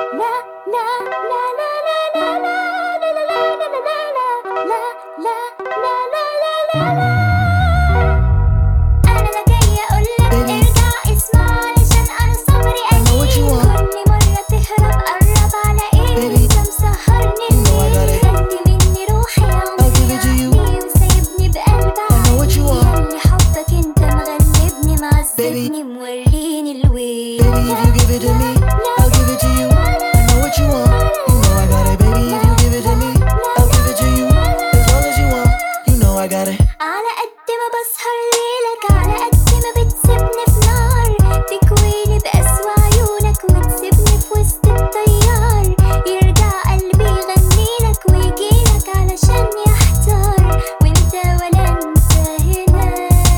موريني الويل. Baby, if you give it to me, I'll give it to you. I know what you want, you know I got it. Baby, if you give it to me, I'll give it to you. As long as you want, you know I got it. على قد ما بسهر ليلك، على قد ما بتسيبني في نار، تكويني بأسوأ عيونك وتسيبني في وسط التيار. يرجع قلبي يغنيلك ويجيلك علشان يحتار، وانت ولا انت هنا.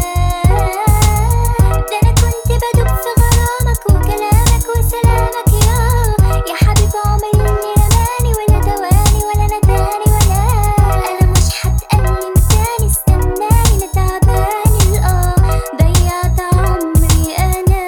ده انا كنت بدوب في غرامك وكلامك وسلامك، يا حبيب عمري اللي رماني ولا دواني ولا نداني، ولا انا مش هتألم تاني، استناني انا تعباني. ضيعت عمري انا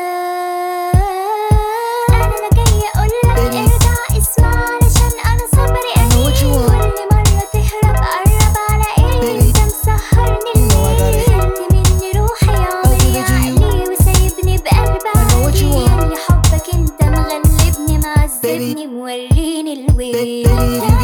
لا جاية اقولك ارجع اسمع علشان انا صبري قليل. كل مرة تهرب قرب على ايه، انت مسهرني الليل. خدت مني روحي عمري عقلي وسايبني بقلب عادي، اللي حبك انت مغلبني معذبني موريني الويل.